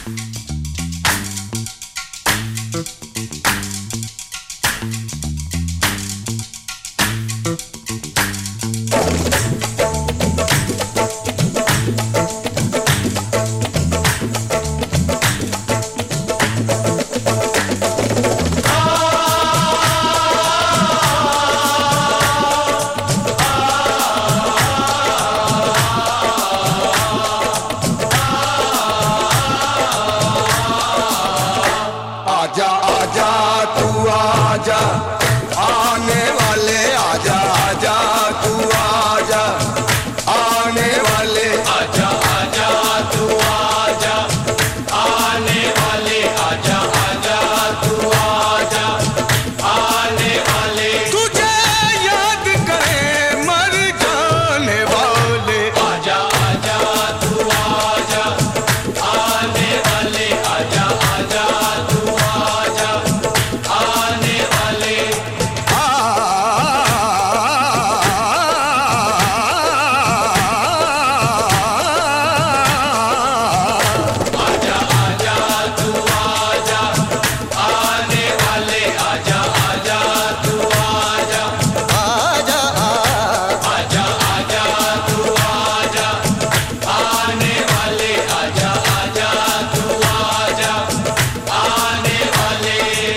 आजा आजा तू आजा, आने वाले आजा आजा तू आजा, आने वाले आजा आजा तू आजा, आने वाले आजा आजा तू आजा, आने वाले तुझे याद करे मर जाने वाले। आजा आजा तू आजा, आने वाले आजा आजा तू आजा, आने वाले आजा आजा तू आजा, आने वाले आजा आजा तू आजा, आजा आजा आजा तू आजा, आने वाले आजा आजा तू आजा, आने वाले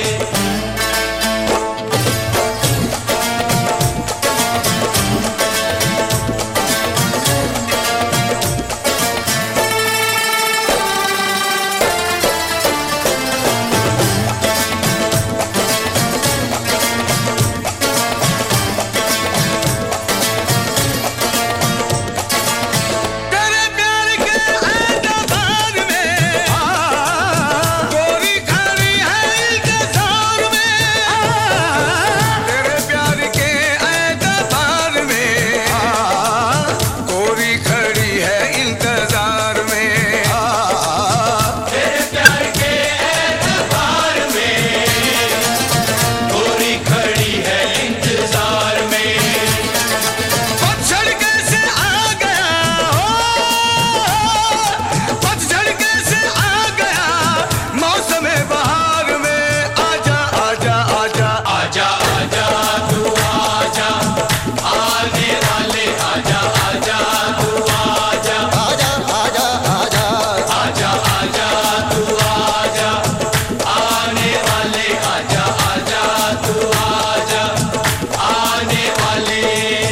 तेरे प्यार के एतबार में गोरी खड़ी है इंतजार में। तेरे प्यार के एतबार में गोरी खड़ी है इंतजार में। तेरे प्यार के एतबार में गोरी खड़ी है इंतजार में। पतझड़ कैसे आ गया हो, पतझड़ कैसे आ गया मौसम बहार में। आजा आजा आजा आजा आजा तू आजा, आने वाले आजा आजा तू आजा, आजा आजा आजा आजा आजा तू आजा, आने वाले आजा आजा तू आजा, आने वाले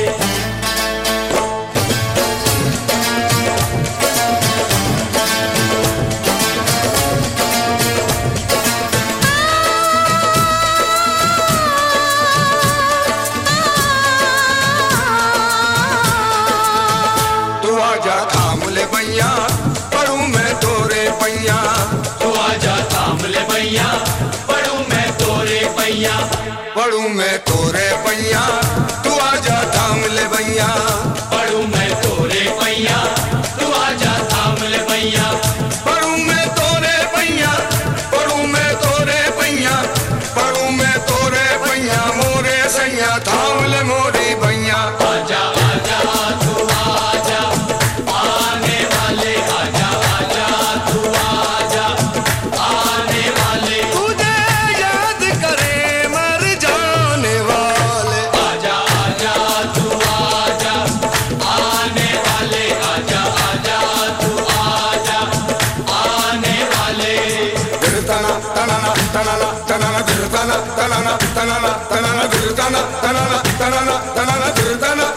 तू आजा थाम ले भैया, पढ़ूं मैं तोरे पैया। तू आजा थाम ले भैया, पढ़ूं मैं तोरे पैया, पढ़ूं मैं तोरे पैया, तू आजा थाम ले भैया। पढ़ूं मैं तोरे पैया, तू आजा थाम ले भैया, पढ़ूं मैं तोरे पैया, पढ़ूं मैं तोरे पैया, पढ़ूं मैं तोरे पैया। मोरे सैया थाम ले मोरी भैया। आजा आजा तू आजा, आने वाले आजा आजा तू आजा, आने वाले तुझे याद करे मर जाने वाले। आजा आजा तू आजा, आने वाले आजा आजा तू आजा, आने वाले तना तना तना तना तना तना तना तना तना तना तना तना तना तना तना